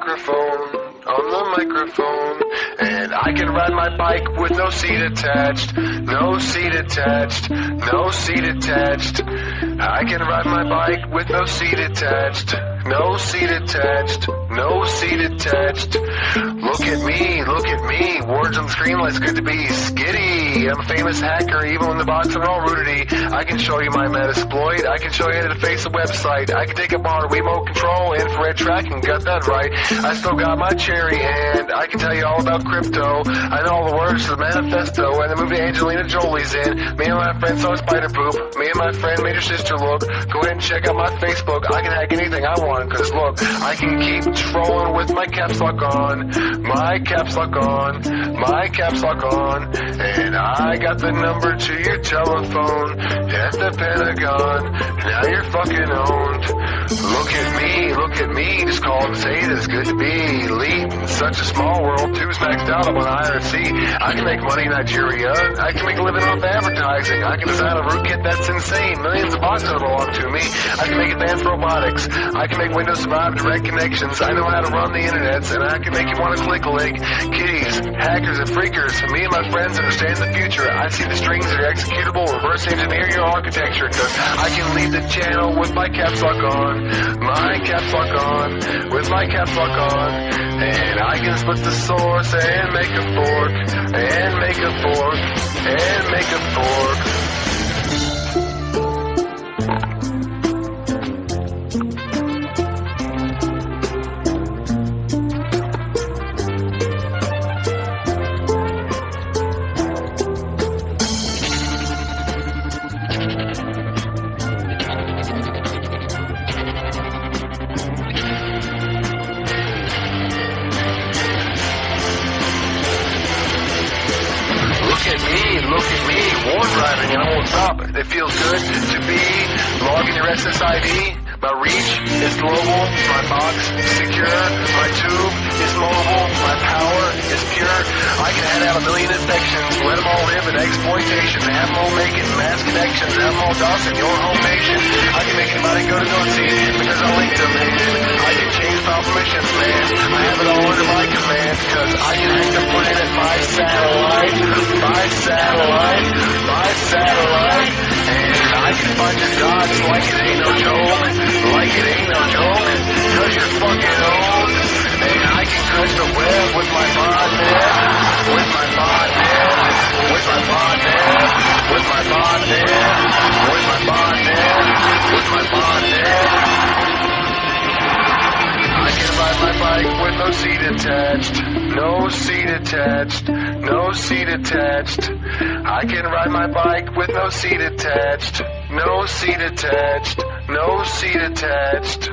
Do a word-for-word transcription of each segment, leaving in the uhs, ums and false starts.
microphone, on the microphone, and I can ride my bike with no seat attached, no seat attached, no seat attached. I can ride my bike with no seat attached, no seat attached, no seat attached. Look at me, look at me, words on the screen, it's good to be skitty. I'm a famous hacker, even when the bots are all rudity. I can show you my Metasploit, I can show you how to face a website. I can take apart remote control, infrared tracking, got that right. I still got my cherry hand, I can tell you all about crypto. I know all the words to the manifesto, and the movie Angelina Jolie's in. Me and my friend saw spider poop, me and my friend made her sister look. Go ahead and check out my Facebook, I can hack anything I want, cause look, I can keep trolling with my caps lock on, my caps lock on, my caps lock on, and I got the number to your telephone at the Pentagon. Now you're fucking owned. Look at me, look at me, just call and say it is good to be elite in such a small world. Two's maxed out on I R C. I can make money in Nigeria, I can make a living off advertising. I can design a rootkit that's insane, millions of boxes belong to me. I can make advanced robotics, I can make Windows survive direct connections. I know how to run the internets, and I can make you want to click a link. Kitties, hackers, and freakers, me and my friends understand the future. I see the strings that are executable, reverse engineer your architecture, cause I can lead the channel with my caps lock on, my caps lock on, with my caps lock on, and I can split the source and make a fork, and make a fork, and make a fork. Look at me, look at me, war driving and I won't stop. It feels good to be logging your S S I D. My reach is global, my box secure, my tube is mobile, my power is pure. I can head out a million infections, let them all live in exploitation, have them all making mass connections, have them all dosing your whole nation. I can make anybody go to Nazi because I linked them, and I can change file permissions, man. I have it all under my command, cause I can hack the planet by satellite, by satellite, by satellite, and I can find your dots like it ain't no joke, like it ain't no joke, cause you're fucking owned, and I can crush the web with my botnet, with my botnet, with my botnet, with my botnet, with my botnet, with my botnet. I can ride my bike with no seat attached, no seat attached, no seat attached. I can ride my bike with no seat attached, no seat attached, no seat attached.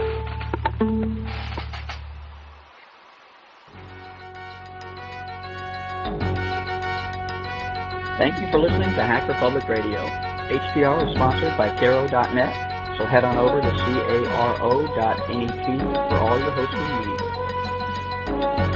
Thank you for listening to Hacker Public Radio. H P R is sponsored by Caro dot net, so head on over to caro dot net for all your hosting needs.